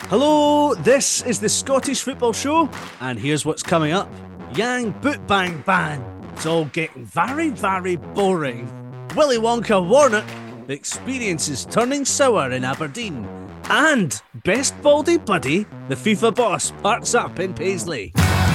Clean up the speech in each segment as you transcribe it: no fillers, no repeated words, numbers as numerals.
Hello, this is the Scottish Football Show, and here's what's coming up. Yang Boot Bang Bang. It's all getting very, very boring. Willy Wonka Warnock. The experience is turning sour in Aberdeen. And Best Baldy Buddy, the FIFA boss, parts up in Paisley.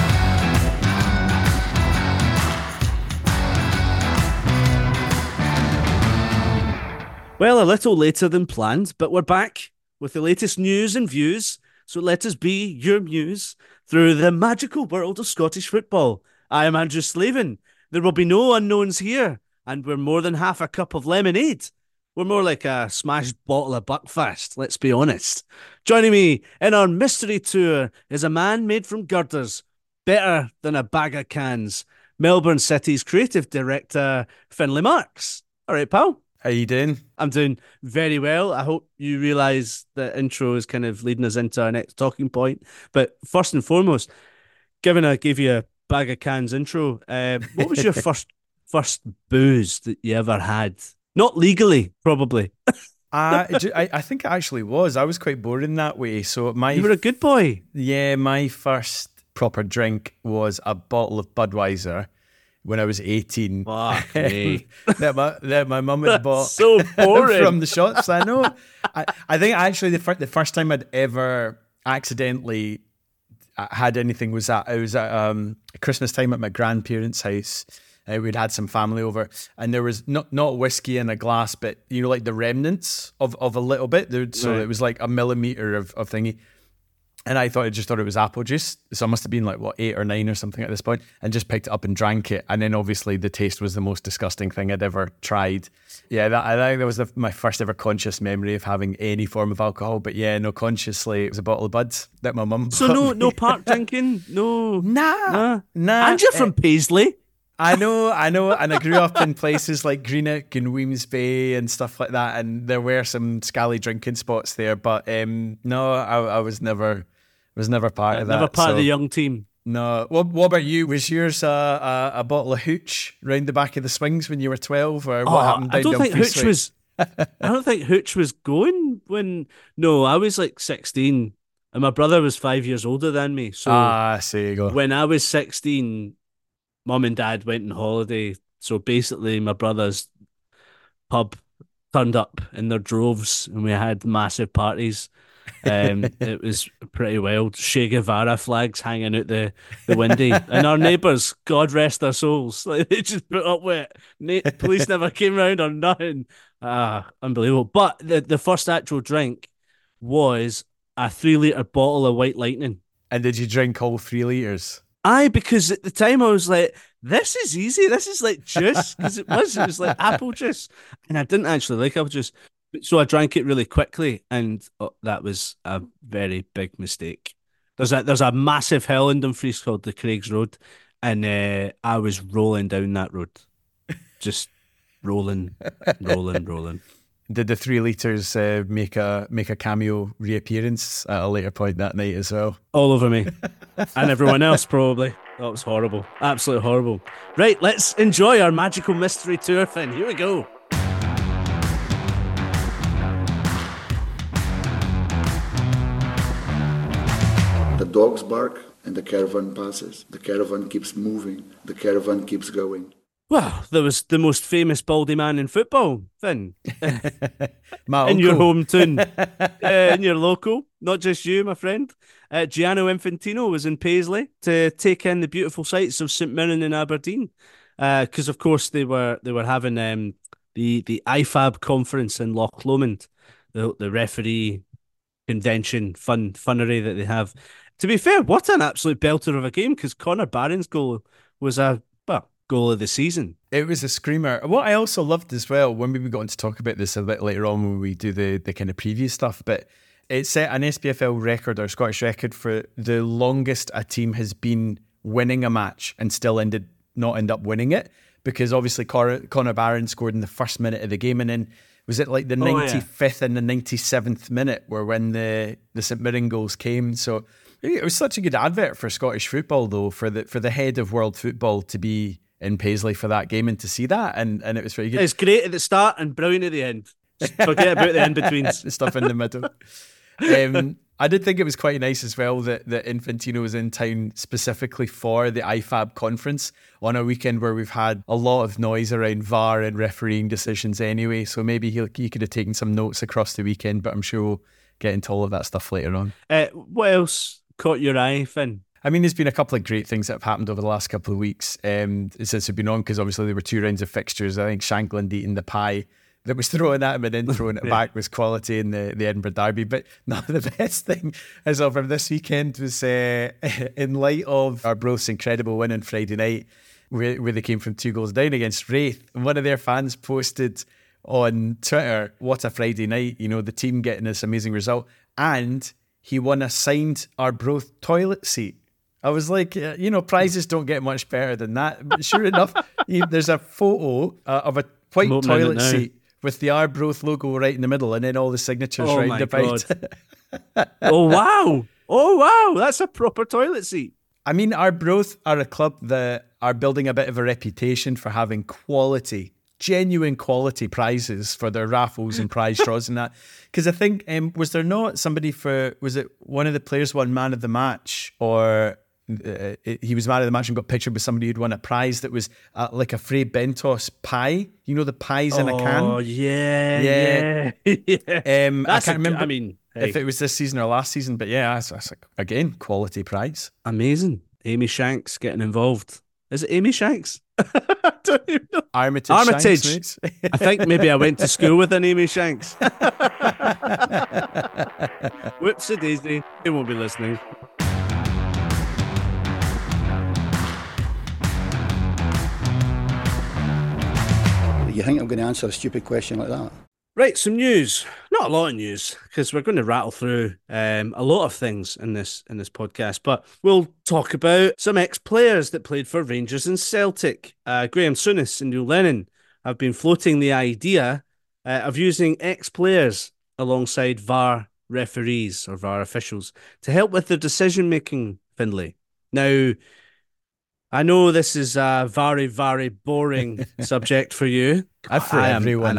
Well, a little later than planned, but we're back with the latest news and views. So let us be your muse through the magical world of Scottish football. I am Andrew Slavin. There will be no unknowns here, and we're more than half a cup of lemonade. We're more like a smashed bottle of Buckfast, let's be honest. Joining me in our mystery tour is a man made from girders, better than a bag of cans. Melbourne City's creative director, Finlay Marks. All right, pal. How you doing? I'm doing very well. I hope you realise the intro is kind of leading us into our next talking point. But first and foremost, given I gave you a bag of cans intro, what was your first booze that you ever had? Not legally, probably. I think it actually was. I was quite boring that way. So you were a good boy. Yeah, my first proper drink was a bottle of Budweiser when I was 18. that my mum had bought so boring. from the shops. I know. I think actually the first time I'd ever accidentally had anything was at Christmas time at my grandparents' house. We'd had some family over, and there was not whiskey in a glass, but like the remnants of a little bit. So it was like a millimetre of thingy. And I just thought it was apple juice. So I must have been like, 8 or 9 or something at this point, and just picked it up and drank it. And then obviously the taste was the most disgusting thing I'd ever tried. Yeah, I think that was my first ever conscious memory of having any form of alcohol. But yeah, no, consciously, it was a bottle of Buds that my mum So no park drinking? No. Nah. And you're from Paisley. I know, and I grew up in places like Greenock and Weems Bay and stuff like that, and there were some scally drinking spots there, but no, I was never part of that. Never part of the young team. No. What about you? Was yours a bottle of hooch round the back of the swings when you were 12, or what happened down I don't think Dumfries hooch was. I don't think hooch was going when. No, I was like 16, and my brother was 5 years older than me. So there you go. When I was 16. Mum and Dad went on holiday, so basically my brother's pub turned up in their droves, and we had massive parties. It was pretty wild. Che Guevara flags hanging out the window, and our neighbours, God rest their souls, like they just put up with it. Police never came round or nothing. Unbelievable. But the first actual drink was a 3-litre bottle of White Lightning. And did you drink all 3 litres? Aye, because at the time I was like, this is easy. This is like juice, because it was like apple juice. And I didn't actually like apple juice. So I drank it really quickly, and that was a very big mistake. There's a massive hill in Dumfries called the Craigs Road, and I was rolling down that road. Just rolling. Did the 3 litres make a cameo reappearance at a later point that night as well? All over me. And everyone else, probably. That was horrible. Absolutely horrible. Right, let's enjoy our magical mystery tour, Finn. Here we go. The dogs bark and the caravan passes. The caravan keeps moving. The caravan keeps going. Well, there was the most famous baldy man in football, Finn. My in your uncle. hometown, in your local, not just you, my friend. Gianno Infantino was in Paisley to take in the beautiful sights of St Mirren in Aberdeen, because of course they were having the IFAB conference in Loch Lomond, the referee convention funnery that they have. To be fair, what an absolute belter of a game, because Connor Barron's goal was goal of the season. It was a screamer. What I also loved as well, when we got on to talk about this a bit later on when we do the kind of preview stuff, but it set an SPFL record or Scottish record for the longest a team has been winning a match and still not end up winning it, because obviously Connor Barron scored in the first minute of the game, and then was it like the 95th and the 97th minute were when the St Mirren goals came. So it was such a good advert for Scottish football, though, for the head of world football to be in Paisley for that game and to see that, and it was very good. It's great at the start and brilliant at the end. Just forget about the in-betweens. The stuff in the middle. I did think it was quite nice as well that Infantino was in town specifically for the IFAB conference on a weekend where we've had a lot of noise around VAR and refereeing decisions anyway. So maybe he could have taken some notes across the weekend, but I'm sure we'll get into all of that stuff later on. What else caught your eye, Finn? I mean, there's been a couple of great things that have happened over the last couple of weeks since we've been on, because obviously there were 2 rounds of fixtures. I think Shankland eating the pie that was thrown at him and then throwing it back was quality in the Edinburgh Derby. But no, the best thing as of from this weekend was in light of Arbroath's incredible win on Friday night, where they came from 2 goals down against Wraith. One of their fans posted on Twitter, what a Friday night, the team getting this amazing result. And he won a signed Arbroath toilet seat. I was like, prizes don't get much better than that. But sure enough, there's a photo of a white toilet seat with the Arbroath logo right in the middle and then all the signatures round about. Oh, wow. That's a proper toilet seat. I mean, Arbroath are a club that are building a bit of a reputation for having genuine quality prizes for their raffles and prize draws and that. Because I think, was there not somebody was it one of the players won man of the match, or he was man of the match and got pictured with somebody who'd won a prize that was like a Fray Bentos pie. The pies in a can? Oh, yeah. I can't remember if it was this season or last season, but yeah, that's again, quality prize. Amazing. Amy Shanks getting involved. Is it Amy Shanks? I don't even know. Armitage. Shanks, I think maybe I went to school with an Amy Shanks. Whoopsie daisy. They won't be listening. You think I'm going to answer a stupid question like that? Right, some news. Not a lot of news, because we're going to rattle through a lot of things in this podcast. But we'll talk about some ex-players that played for Rangers and Celtic. Graham Souness and Neil Lennon have been floating the idea of using ex-players alongside VAR referees or VAR officials to help with their decision-making, Findlay. Now, I know this is a very, very boring subject for you. For everyone.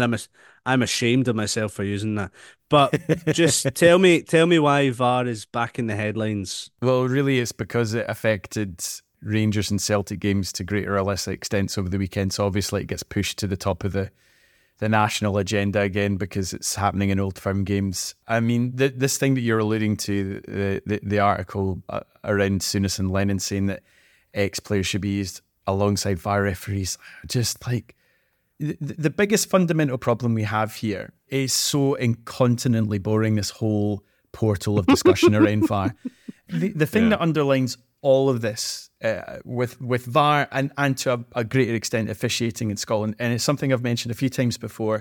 I'm ashamed of myself for using that. But just tell me why VAR is back in the headlines. Well, really, it's because it affected Rangers and Celtic games to greater or lesser extents over the weekend. So obviously it gets pushed to the top of the national agenda again because it's happening in Old Firm games. I mean, this thing that you're alluding to, the article around Souness and Lennon saying that ex-players should be used alongside VAR referees, just like the biggest fundamental problem we have here is so incontinently boring, this whole portal of discussion around VAR. The thing that underlines all of this with VAR and to a greater extent officiating in Scotland, and it's something I've mentioned a few times before,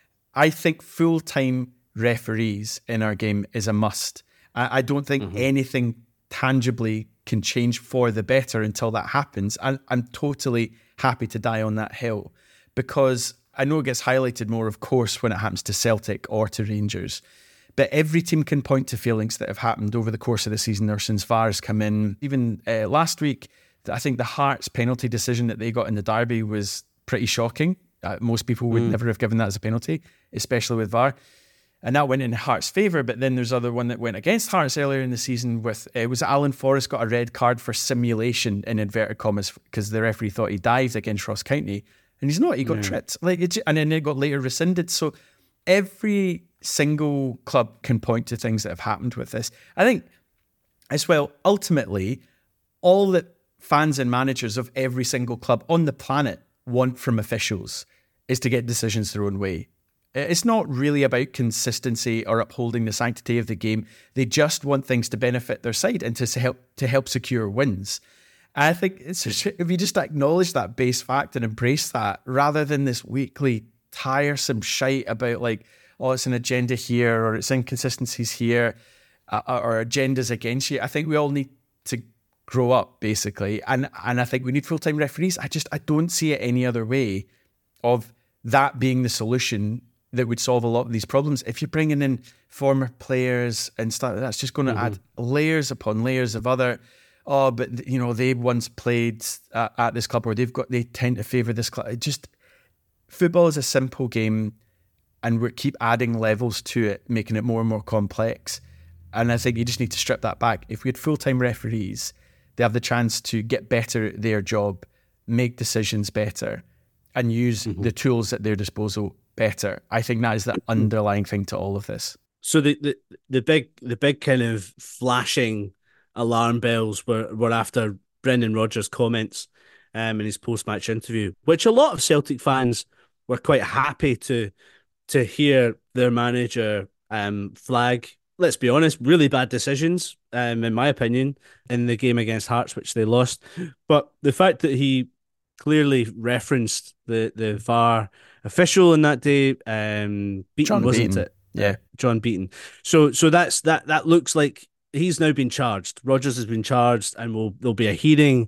I think full-time referees in our game is a must. I don't think anything tangibly can change for the better until that happens. And I'm totally happy to die on that hill because I know it gets highlighted more, of course, when it happens to Celtic or to Rangers. But every team can point to failings that have happened over the course of the season or since VAR's come in. Even last week, I think the Hearts penalty decision that they got in the derby was pretty shocking. Most people would never have given that as a penalty, especially with VAR. And that went in Hearts' favour, but then there's other one that went against Hearts earlier in the season with, was Alan Forrest got a red card for simulation, in inverted commas, because the referee thought he dived against Ross County, and he's not, he got tripped. And then it got later rescinded. So every single club can point to things that have happened with this. I think, as well, ultimately, all that fans and managers of every single club on the planet want from officials is to get decisions their own way. It's not really about consistency or upholding the sanctity of the game. They just want things to benefit their side and to help secure wins. I think if you just acknowledge that base fact and embrace that, rather than this weekly tiresome shite about like, oh, it's an agenda here or it's inconsistencies here or agendas against you. I think we all need to grow up, basically. And I think we need full-time referees. I don't see it any other way of that being the solution that would solve a lot of these problems. If you're bringing in former players and stuff, that's just going to add layers upon layers of other, but they once played at this club, or they tend to favour this club. Football is a simple game, and we keep adding levels to it, making it more and more complex. And I think you just need to strip that back. If we had full-time referees, they have the chance to get better at their job, make decisions better, and use the tools at their disposal better. I think that is the underlying thing to all of this. So the big kind of flashing alarm bells were after Brendan Rodgers' comments in his post-match interview, which a lot of Celtic fans were quite happy to hear their manager flag, let's be honest, really bad decisions, in my opinion, in the game against Hearts, which they lost. But the fact that he clearly referenced the VAR official in that day, Beaton, wasn't it? Yeah, John Beaton. So that looks like he's now been charged. Rodgers has been charged, and there'll be a hearing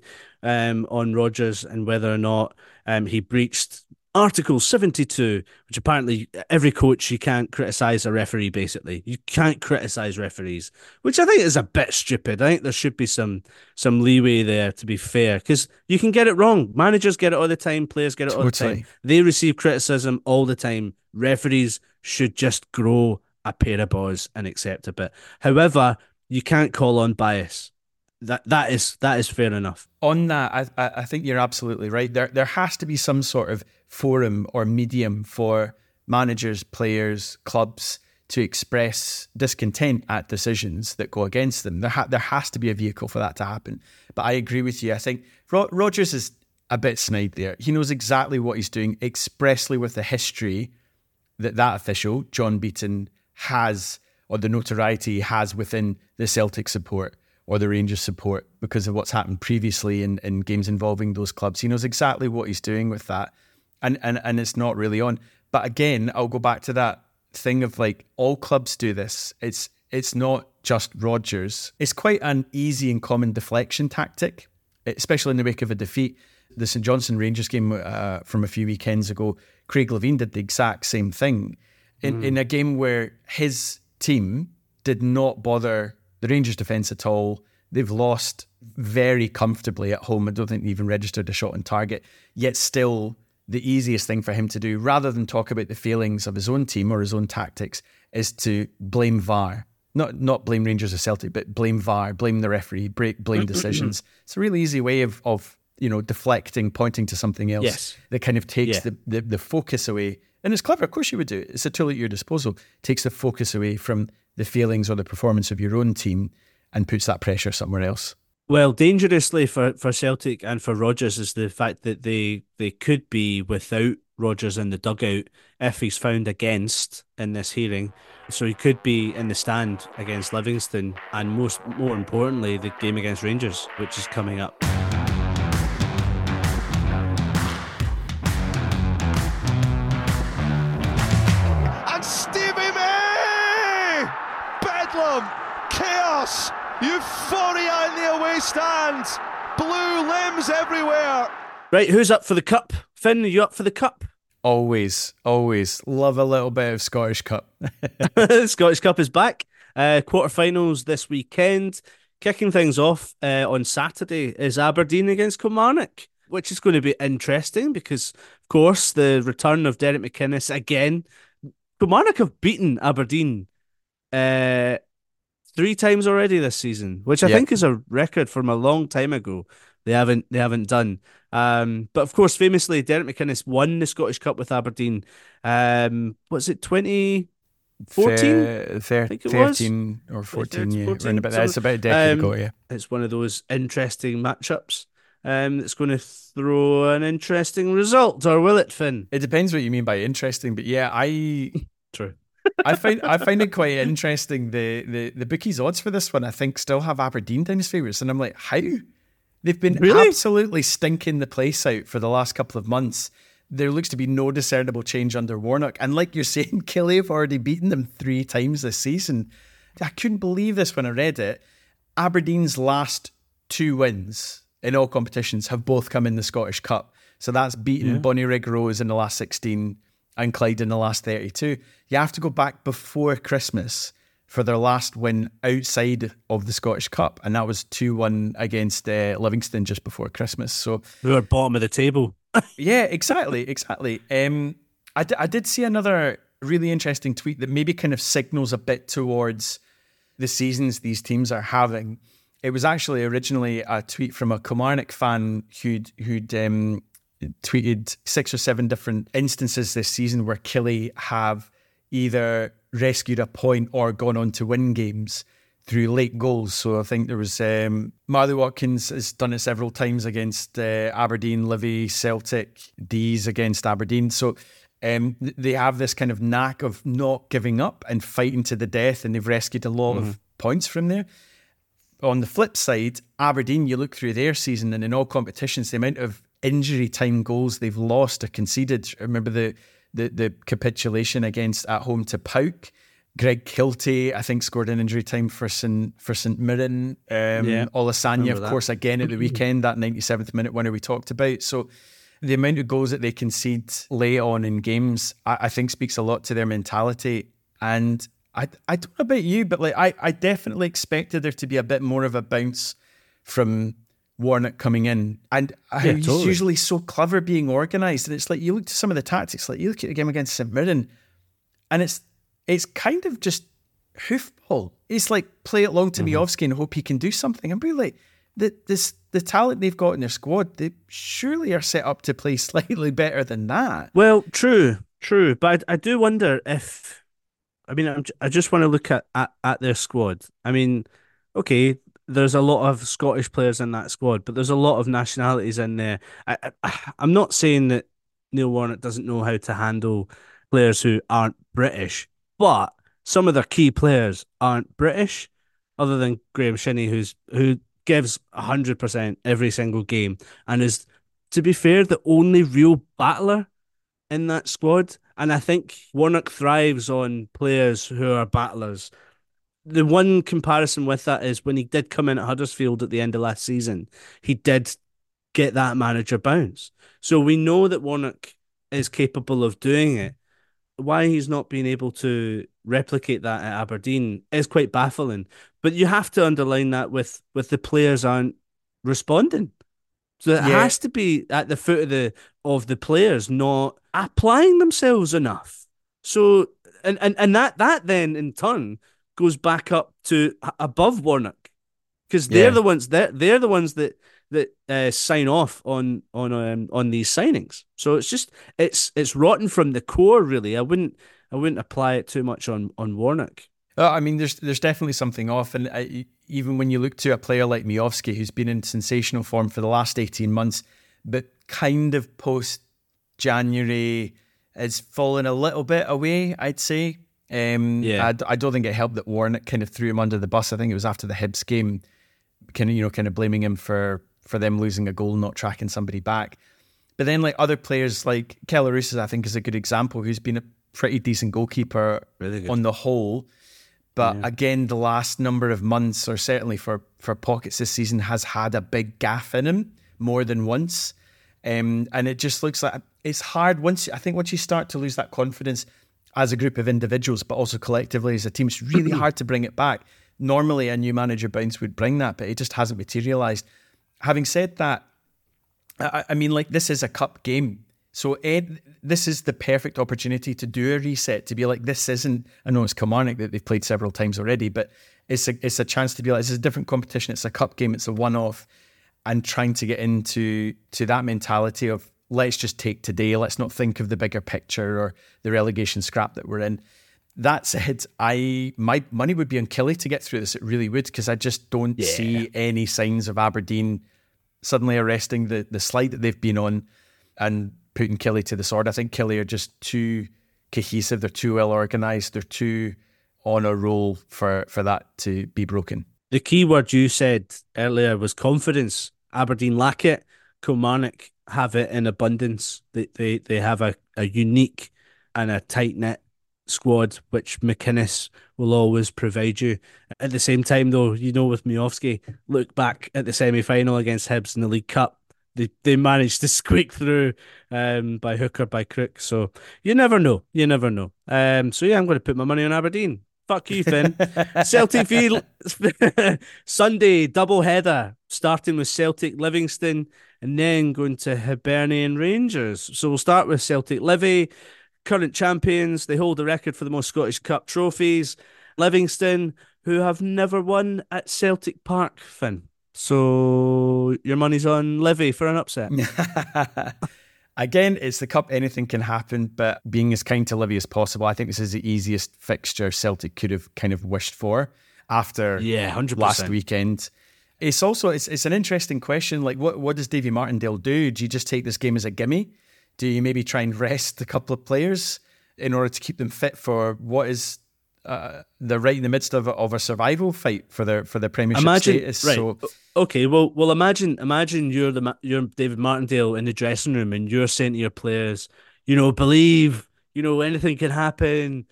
on Rodgers and whether or not he breached Article 72, which apparently every coach, you can't criticise a referee, basically. You can't criticise referees, which I think is a bit stupid. I think there should be some leeway there, to be fair, because you can get it wrong. Managers get it all the time, players get it all the time. They receive criticism all the time. Referees should just grow a pair of balls and accept a bit. However, you can't call on bias. That is fair enough. On that, I think you're absolutely right. There has to be some sort of forum or medium for managers, players, clubs to express discontent at decisions that go against them. There has to be a vehicle for that to happen. But I agree with you. I think Rodgers is a bit snide there. He knows exactly what he's doing, expressly with the history that official, John Beaton, has, or the notoriety he has within the Celtic support or the Rangers support because of what's happened previously in games involving those clubs. He knows exactly what he's doing with that. And it's not really on. But again, I'll go back to that thing of like, all clubs do this. It's not just Rodgers. It's quite an easy and common deflection tactic, especially in the wake of a defeat. The St Johnstone Rangers game from a few weekends ago, Craig Levein did the exact same thing in a game where his team did not bother the Rangers defence at all. They've lost very comfortably at home. I don't think they even registered a shot on target. Yet still, the easiest thing for him to do, rather than talk about the failings of his own team or his own tactics, is to blame VAR. Not blame Rangers or Celtic, but blame VAR, blame the referee, blame decisions. It's a really easy way of deflecting, pointing to something else that kind of takes the focus away. And it's clever, of course you would do it. It's a tool at your disposal. Takes the focus away from the feelings or the performance of your own team and puts that pressure somewhere else. Well, dangerously for Celtic and for Rodgers is the fact that they could be without Rodgers in the dugout if he's found against in this hearing. So he could be in the stand against Livingston and more importantly, the game against Rangers, which is coming up. Chaos, euphoria in the away stand, blue limbs everywhere. Right, who's up for the cup? Finn, are you up for the cup? Always love a little bit of Scottish Cup. Scottish Cup is back. Quarterfinals this weekend. Kicking things off on Saturday is Aberdeen against Kilmarnock, which is going to be interesting because, of course, the return of Derek McInnes again. Kilmarnock have beaten Aberdeen 3 times already this season, which I think is a record from a long time ago. They haven't done. But of course, famously, Derek McInnes won the Scottish Cup with Aberdeen. Was it 2014? 13 or 14, yeah. 14. It's about a decade ago, yeah. It's one of those interesting matchups that's going to throw an interesting result, or will it, Finn? It depends what you mean by interesting, but yeah, True. I find it quite interesting. The bookies' odds for this one, I think, still have Aberdeen down as favourites, and I'm like, how? They've been absolutely stinking the place out for the last couple of months. There looks to be no discernible change under Warnock, and like you're saying, Killie have already beaten them 3 times this season. I couldn't believe this when I read it. Aberdeen's last 2 wins in all competitions have both come in the Scottish Cup, so that's beaten Bonnyrigg Rose in the last 16 and Clyde in the last 32. You have to go back before Christmas for their last win outside of the Scottish Cup, and that was 2-1 against Livingston just before Christmas. So we were bottom of the table. Yeah, exactly. I did see another really interesting tweet that maybe kind of signals a bit towards the seasons these teams are having. It was actually originally a tweet from a Kilmarnock fan who'd tweeted 6 or 7 different instances this season where Killie have either rescued a point or gone on to win games through late goals. So I think there was Marley Watkins has done it several times against Aberdeen, Livy, Celtic, Dees against Aberdeen. So they have this kind of knack of not giving up and fighting to the death, and they've rescued a lot of points from there. On the flip side, Aberdeen, you look through their season and in all competitions, the amount of injury time goals they've lost or conceded. Remember the capitulation against at home to Pauk. Greg Kiltie, I think, scored an injury time for St Mirren. Olasanya, of course, again at the weekend, that 97th minute winner we talked about. So the amount of goals that they concede late on in games, I think speaks a lot to their mentality. And I don't know about you, but like I definitely expected there to be a bit more of a bounce from Warnock coming in. And he's usually so clever being organised. And it's like, you look to some of the tactics, like you look at the game against St Mirren, and it's kind of just hoofball. It's like, play it long to Miovski and hope he can do something. I'm really like, the talent they've got in their squad, they surely are set up to play slightly better than that. Well, true. But I do wonder if, I just want to look at their squad. I mean, okay, there's a lot of Scottish players in that squad, but there's a lot of nationalities in there. I'm not saying that Neil Warnock doesn't know how to handle players who aren't British, but some of their key players aren't British, other than Graham Shinney, who gives 100% every single game and is, to be fair, the only real battler in that squad. And I think Warnock thrives on players who are battlers. The one comparison with that is when he did come in at Huddersfield at the end of last season, he did get that manager bounce. So we know that Warnock is capable of doing it. Why he's not been able to replicate that at Aberdeen is quite baffling. But you have to underline that with the players aren't responding. So it has to be at the foot of the players not applying themselves enough. So and that then in turn goes back up to above Warnock, because they're the ones that sign off on these signings. So it's just it's rotten from the core, really. I wouldn't apply it too much on Warnock. I mean, there's definitely something off, and even when you look to a player like Miovski, who's been in sensational form for the last 18 months, but kind of post January has fallen a little bit away, I'd say. I don't think it helped that Warnock kind of threw him under the bus. I think it was after the Hibs game, kind of blaming him for them losing a goal, not tracking somebody back. But then like other players like Kellarousas, I think is a good example, who's been a pretty decent goalkeeper on the whole. But again, the last number of months, or certainly for pockets this season, has had a big gaff in him more than once. And it just looks like it's hard once you start to lose that confidence as a group of individuals, but also collectively as a team. It's really hard to bring it back. Normally a new manager bounce would bring that, but it just hasn't materialised. Having said that, I mean, like, this is a cup game. So this is the perfect opportunity to do a reset, to be like, this isn't, I know it's Kilmarnock that they've played several times already, but it's a chance to be like, this is a different competition. It's a cup game. It's a one-off, and trying to get into that mentality of, let's just take today. Let's not think of the bigger picture or the relegation scrap that we're in. That said, my money would be on Killie to get through this. It really would, because I just don't see any signs of Aberdeen suddenly arresting the slide that they've been on and putting Killie to the sword. I think Killie are just too cohesive. They're too well organised. They're too on a roll for that to be broken. The key word you said earlier was confidence. Aberdeen lack it. Kilmarnock have it in abundance. They have a unique and a tight-knit squad, which McInnes will always provide you. At the same time, though, with Miovski, look back at the semi-final against Hibs in the League Cup. They managed to squeak through by hook or by crook. So you never know. I'm going to put my money on Aberdeen. Fuck you, Finn. Celtic v Sunday double header, starting with Celtic Livingston and then going to Hibernian Rangers. So we'll start with Celtic Livy, current champions. They hold the record for the most Scottish Cup trophies. Livingston, who have never won at Celtic Park, Finn. So your money's on Livy for an upset. Again, it's the cup, anything can happen, but being as kind to Livy as possible, I think this is the easiest fixture Celtic could have kind of wished for after 100%. last weekend. It's also, it's an interesting question. Like, what does Davy Martindale do? Do you just take this game as a gimme? Do you maybe try and rest a couple of players in order to keep them fit for what is they're right in the midst of a survival fight for their Premiership status? Right. So, okay, well, imagine you're David Martindale in the dressing room, and you're saying to your players, believe, anything can happen.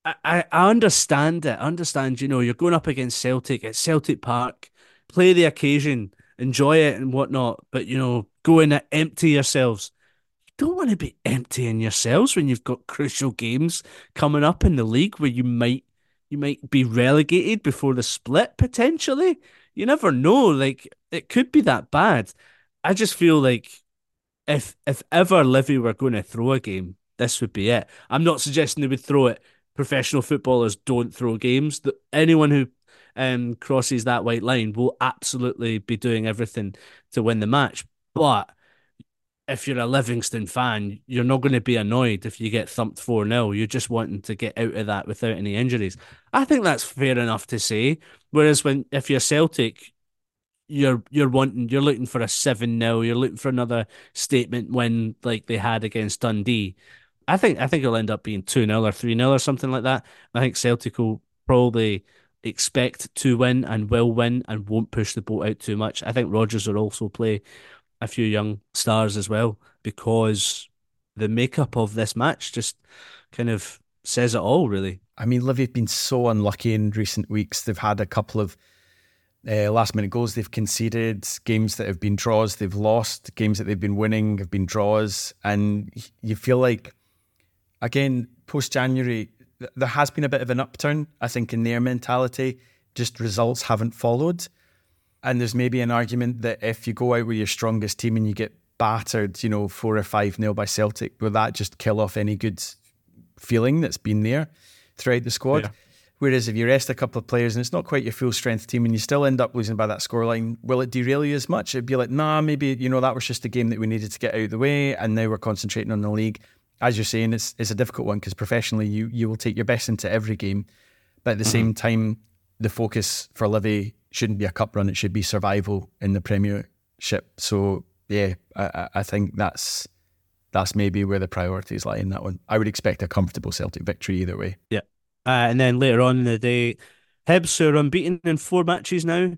I understand it. I understand, you're going up against Celtic at Celtic Park, play the occasion, enjoy it and whatnot, but go in and empty yourselves. You don't want to be emptying yourselves when you've got crucial games coming up in the league where you might be relegated before the split potentially. You never know. Like, it could be that bad. I just feel like if ever Livy were going to throw a game, this would be it. I'm not suggesting they would throw it. Professional footballers don't throw games. Anyone who crosses that white line will absolutely be doing everything to win the match. But if you're a Livingston fan, you're not going to be annoyed if you get thumped 4-0. You're just wanting to get out of that without any injuries. I think that's fair enough to say. Whereas if you're Celtic, you're looking for a 7-0. You're looking for another statement win like they had against Dundee. I think it'll end up being 2-0 or 3-0 or something like that. I think Celtic will probably expect to win and will win and won't push the boat out too much. I think Rodgers will also play a few young stars as well, because the makeup of this match just kind of says it all, really. I mean, Livy have been so unlucky in recent weeks. They've had a couple of last-minute goals they've conceded, games that have been draws they've lost, games that they've been winning have been draws, and you feel like, again, post-January, there has been a bit of an upturn, I think, in their mentality. Just results haven't followed. And there's maybe an argument that if you go out with your strongest team and you get battered, 4 or 5-0 by Celtic, will that just kill off any good feeling that's been there throughout the squad? Yeah. Whereas if you rest a couple of players and it's not quite your full strength team and you still end up losing by that scoreline, will it derail you as much? It'd be like, nah, maybe, that was just a game that we needed to get out of the way and now we're concentrating on the league. As you're saying, it's a difficult one because professionally you will take your best into every game. But at the same time, the focus for Livy shouldn't be a cup run, it should be survival in the Premiership. So yeah, I think that's maybe where the priorities lie in that one. I would expect a comfortable Celtic victory either way. Yeah. And then later on in the day, Hibs, who are unbeaten in 4 matches now,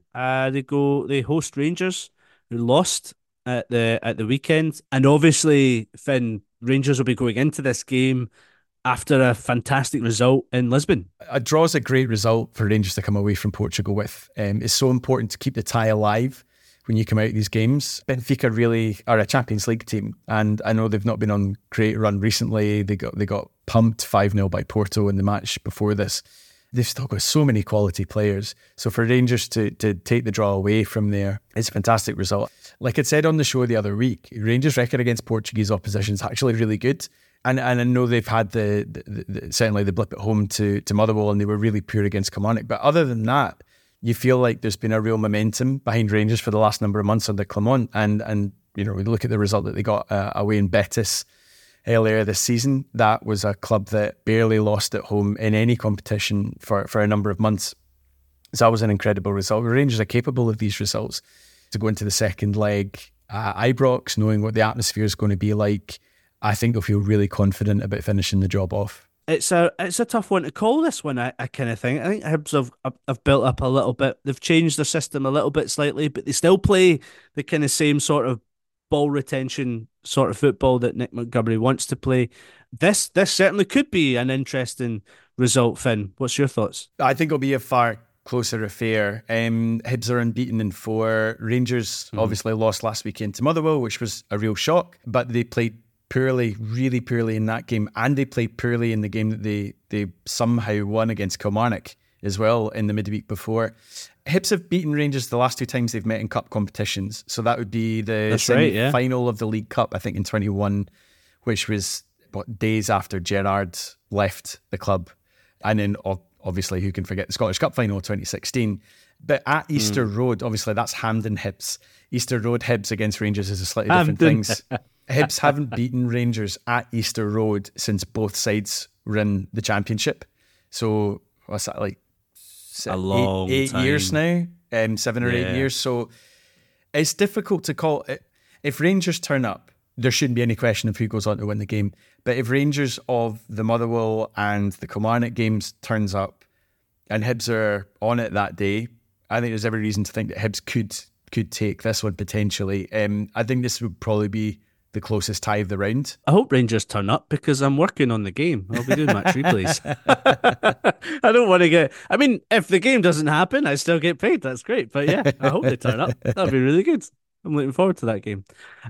they host Rangers, who lost at the weekend. And obviously, Finn, Rangers will be going into this game after a fantastic result in Lisbon. A draw is a great result for Rangers to come away from Portugal with. It's so important to keep the tie alive when you come out of these games. Benfica really are a Champions League team, and I know they've not been on great run recently. They got pumped 5-0 by Porto in the match before this. They've still got so many quality players. So for Rangers to take the draw away from there, it's a fantastic result. Like I said on the show the other week, Rangers' record against Portuguese opposition is actually really good. And I know they've had certainly the blip at home to Motherwell, and they were really poor against Kilmarnock. But other than that, you feel like there's been a real momentum behind Rangers for the last number of months under Clement. And we look at the result that they got away in Betis earlier this season. That was a club that barely lost at home in any competition for a number of months. So that was an incredible result. Rangers are capable of these results. To go into the second leg at Ibrox, knowing what the atmosphere is going to be like, I think they'll feel really confident about finishing the job off. It's a tough one to call, this one, I kind of think. I think Hibs have built up a little bit. They've changed their system a little bit slightly, but they still play the kind of same sort of ball retention sort of football that Nick Montgomery wants to play. This certainly could be an interesting result, Finn. What's your thoughts? I think it'll be a far closer affair. Hibs are unbeaten in 4. Rangers obviously lost last weekend to Motherwell, which was a real shock, but they played poorly, really poorly in that game, and they played poorly in the game that they somehow won against Kilmarnock as well in the midweek before. Hibs have beaten Rangers the last 2 times they've met in cup competitions, so that would be the semi-final of the League Cup, I think in 21, which was days after Gerrard left the club, and then obviously, who can forget the Scottish Cup final 2016? But at Easter Road, obviously that's Hampden Hibs. Easter Road Hibs against Rangers is a slightly different things. Hibs haven't beaten Rangers at Easter Road since both sides were in the Championship. So what's that, like a long eight time. years now? 7 or 8 years. So it's difficult to call it. If Rangers turn up, there shouldn't be any question of who goes on to win the game. But if Rangers of the Motherwell and the Kilmarnock games turns up and Hibs are on it that day, I think there's every reason to think that Hibs could take this one potentially. I think this would probably be the closest tie of the round. I hope Rangers turn up because I'm working on the game. I'll be doing match replays. I don't want to get... I mean, if the game doesn't happen, I still get paid. That's great. But yeah, I hope they turn up. That'd be really good. I'm looking forward to that game.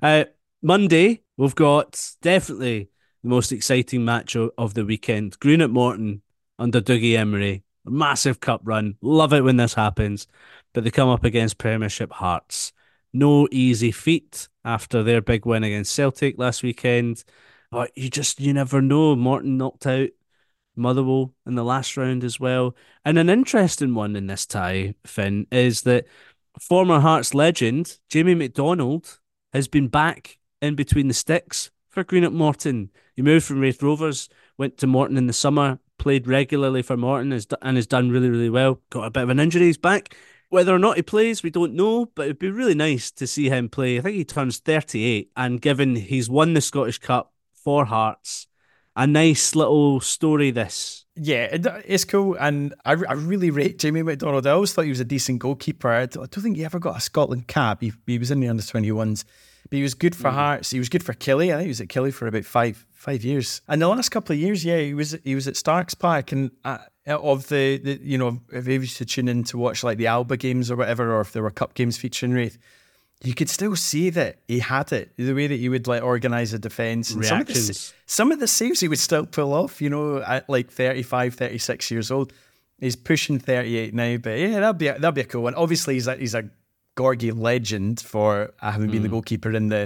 Monday, we've got definitely the most exciting match of the weekend. Greenock Morton under Dougie Emery. A massive cup run. Love it when this happens. But they come up against Premiership Hearts. No easy feat after their big win against Celtic last weekend. But you never know. Morton knocked out Motherwell in the last round as well. And an interesting one in this tie, Finn, is that former Hearts legend Jamie McDonald has been back in between the sticks for Greenock Morton. He moved from Raith Rovers, went to Morton in the summer, played regularly for Morton and has done really, really well. Got a bit of an injury, he's back. Whether or not he plays, we don't know, but it'd be really nice to see him play. I think he turns 38, and given he's won the Scottish Cup for Hearts, a nice little story this. Yeah, it's cool, and I really rate Jamie McDonald. I always thought he was a decent goalkeeper. I don't think he ever got a Scotland cap. He was in the under-21s, but he was good for Hearts. He was good for Killie. I think he was at Killie for about five years. And the last couple of years, yeah, he was at Starks Park, and of the you know, if you used to tune in to watch like the Alba games or whatever, or if there were cup games featuring Raith, you could still see that he had it, the way that he would like organise a defence. And some of the saves he would still pull off, you know, at like 35, 36 years old. He's pushing 38 now, but yeah, that'd be a cool one. Obviously, he's a Gorgie legend for having been the goalkeeper in the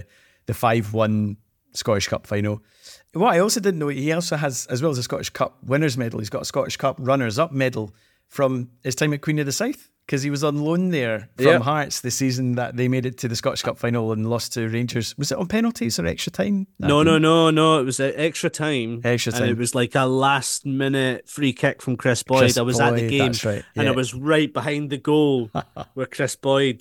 5-1 Scottish Cup final. What I also didn't know, he also has, as well as a Scottish Cup winners medal, he's got a Scottish Cup runners-up medal from his time at Queen of the South, because he was on loan there from Hearts the season that they made it to the Scottish Cup final and lost to Rangers. Was it on penalties or extra time? No. It was extra time. And it was like a last-minute free kick from Chris Boyd. I was at the game, right, and I was right behind the goal where Chris Boyd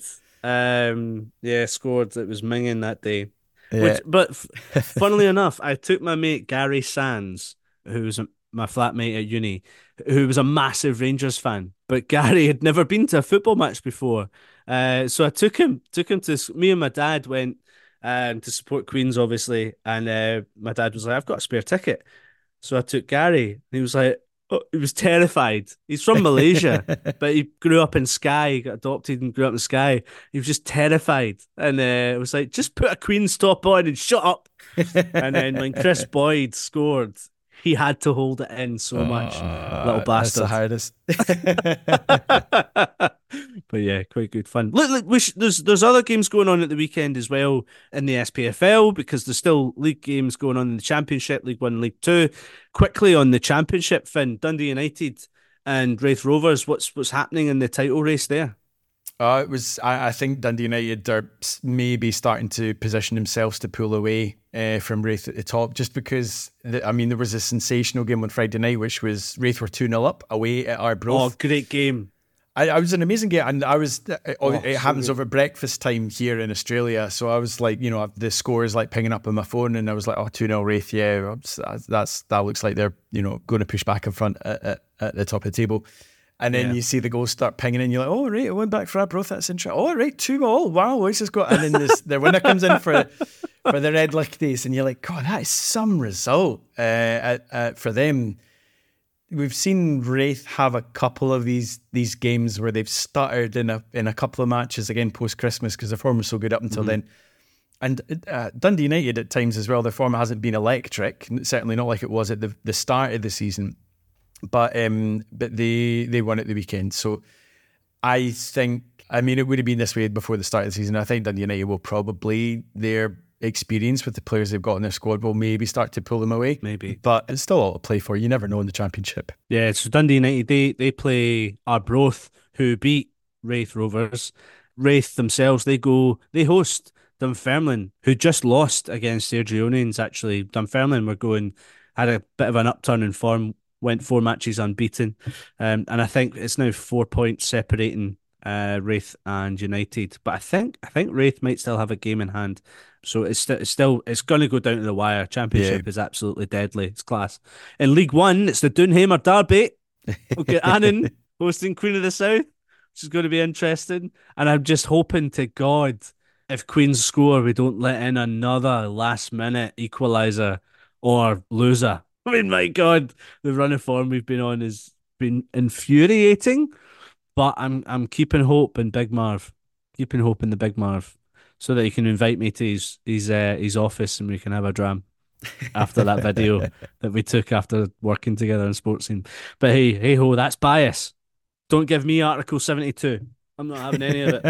scored. It was minging that day. Yeah. But funnily enough, I took my mate Gary Sands, who was my flatmate at uni, who was a massive Rangers fan. But Gary had never been to a football match before. So I took him to... Me and my dad went to support Queens, obviously. And my dad was like, I've got a spare ticket. So I took Gary. And he was like... Oh, he was terrified. He's from Malaysia, but he grew up in Skye. He got adopted and grew up in Skye. He was just terrified. And it was like, just put a Queen's top on and shut up. And then when Chris Boyd scored, he had to hold it in so much. Little bastard. That's the hardest. But yeah, quite good fun. Look, there's other games going on at the weekend as well in the SPFL, because there's still league games going on in the Championship, League 1, League 2. Quickly on the Championship, Finn, Dundee United and Raith Rovers, what's happening in the title race there? I think Dundee United are maybe starting to position themselves to pull away from Raith at the top, just because, there was a sensational game on Friday night, which was Raith were 2-0 up away at Arbroath. Oh, great game. I was an amazing game, and it happens over breakfast time here in Australia, so I was like, the score is like pinging up on my phone, and I was like, 2-0 Raith, yeah, that looks like they're, going to push back in front at the top of the table. And then you see the goals start pinging in. You're like, oh, right, it went back for Arbroath. That's interesting. Oh, right, 2-2. Wow, what's this got? And then their winner comes in for the Red Lichties. And you're like, God, that is some result for them. We've seen Raith have a couple of these games where they've stuttered in a couple of matches, again, post-Christmas, because their form was so good up until then. And Dundee United at times as well, their form hasn't been electric. Certainly not like it was at the start of the season. But they won at the weekend. So I think, it would have been this way before the start of the season. I think Dundee United will probably, their experience with the players they've got in their squad will maybe start to pull them away. Maybe. But it's still all to play for. You never know in the Championship. Yeah, so Dundee United, they play Arbroath, who beat Wraith Rovers. Wraith themselves, they host Dunfermline, who just lost against Sergionians, actually. Dunfermline had a bit of an upturn in form, went 4 matches unbeaten. And I think it's now 4 points separating Wraith and United. But I think Wraith might still have a game in hand. So it's going to go down to the wire. Championship is absolutely deadly. It's class. In League One, it's the Doonhamer Derby. We'll get Annan hosting Queen of the South, which is going to be interesting. And I'm just hoping to God, if Queens score, we don't let in another last-minute equaliser or loser. I mean, my God, the run of form we've been on has been infuriating. But I'm keeping hope in Big Marv, keeping hope in the Big Marv, so that he can invite me to his office and we can have a dram after that video that we took after working together in Sports Scene. But hey ho, that's bias. Don't give me Article 72. I'm not having any of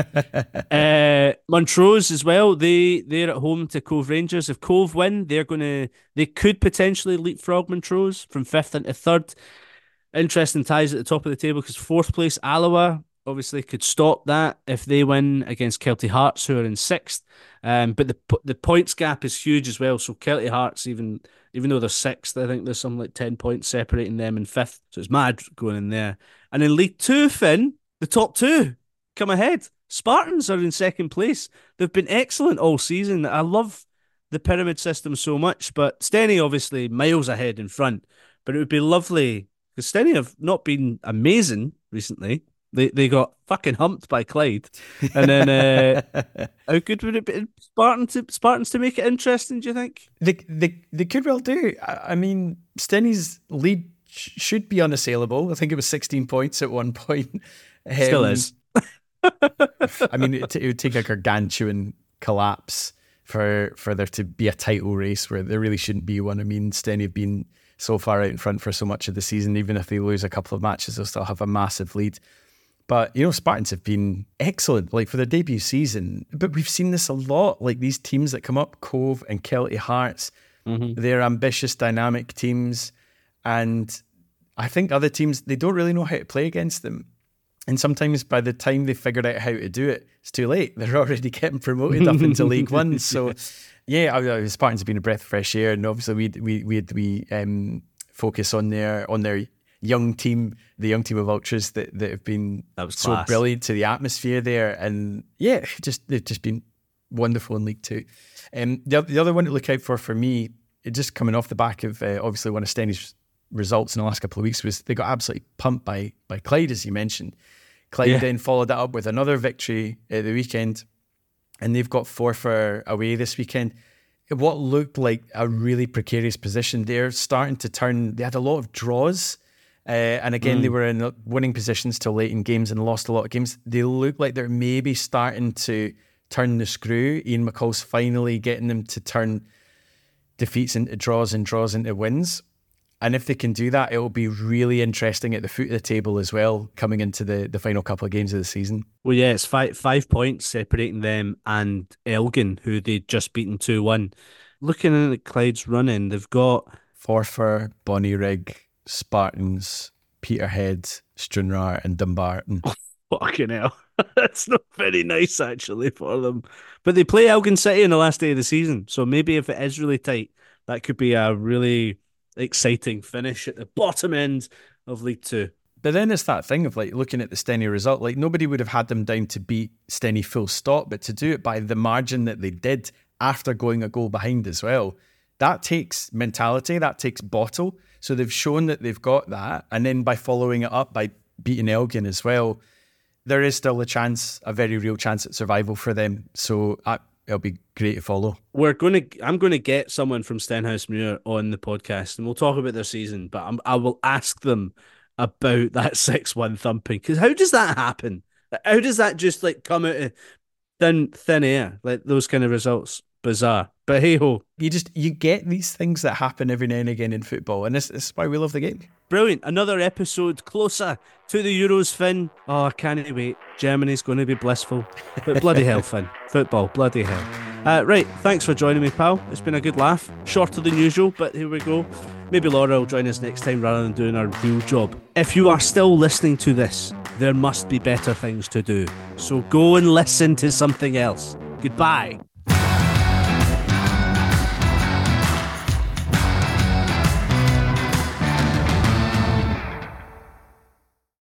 it. Montrose as well. They're at home to Cove Rangers. If Cove win, they could potentially leapfrog Montrose from 5th into 3rd. Interesting ties at the top of the table because 4th place Alloa obviously could stop that if they win against Kelty Hearts, who are in 6th. But the points gap is huge as well. So Kelty Hearts, even though they're 6th, I think there's something like 10 points separating them in 5th. So it's mad going in there. And in League 2, Finn, the top 2 come ahead. Spartans are in 2nd place. They've been excellent all season. I love the pyramid system so much, but Steny obviously miles ahead in front. But it would be lovely, because Steny have not been amazing recently. They got fucking humped by Clyde. And then how good would it be Spartans to make it interesting, do you think? They could well do. I mean, Steny's lead should be unassailable. I think it was 16 points at one point. Still is. I mean, it would take a gargantuan collapse for there to be a title race where there really shouldn't be one. I mean, Steny have been so far out in front for so much of the season. Even if they lose a couple of matches, they'll still have a massive lead. But, Spartans have been excellent, like for their debut season. But we've seen this a lot, like these teams that come up, Cove and Kelty Hearts, they're ambitious, dynamic teams. And I think other teams, they don't really know how to play against them. And sometimes by the time they figured out how to do it, it's too late. They're already getting promoted up into League One. So, yeah, Spartans have been a breath of fresh air. And obviously we focus on their young team, the young team of ultras that have been so class. Brilliant to the atmosphere there. And yeah, they've just been wonderful in League Two. The other one to look out for me, it just coming off the back of obviously one of Steny's results in the last couple of weeks, was they got absolutely pumped by Clyde, as you mentioned. Clyde then followed that up with another victory at the weekend, and they've got Forfar away this weekend. What looked like a really precarious position, they're starting to turn. They had a lot of draws. And again, they were in winning positions till late in games and lost a lot of games. They look like they're maybe starting to turn the screw. Ian McCall's finally getting them to turn defeats into draws and draws into wins. And if they can do that, it will be really interesting at the foot of the table as well, coming into the final couple of games of the season. Well, yeah, it's 5 points separating them and Elgin, who they'd just beaten 2-1. Looking at Clyde's running, they've got Forfar, Bonnyrigg, Spartans, Peterhead, Stranraer and Dumbarton. Oh, fucking hell. That's not very nice, actually, for them. But they play Elgin City on the last day of the season, so maybe if it is really tight, that could be a really exciting finish at the bottom end of League Two. But then it's that thing of like looking at the Steny result, like nobody would have had them down to beat Steny full stop, but to do it by the margin that they did after going a goal behind as well, that takes mentality, that takes bottle. So they've shown that they've got that. And then by following it up by beating Elgin as well, there is still a very real chance at survival for them. So it'll be great to follow. I'm going to get someone from Stenhousemuir on the podcast and we'll talk about their season, but I will ask them about that 6-1 thumping. Because how does that happen? How does that just like come out of thin air? Like those kind of results. Bizarre. But hey ho. You get these things that happen every now and again in football, and this is why we love the game. Brilliant. Another episode closer to the Euros, Finn. Oh, I can't wait. Germany's going to be blissful. But bloody hell, Finn. Football, bloody hell. Right, thanks for joining me, pal. It's been a good laugh. Shorter than usual, but here we go. Maybe Laura will join us next time rather than doing our real job. If you are still listening to this, there must be better things to do. So go and listen to something else. Goodbye.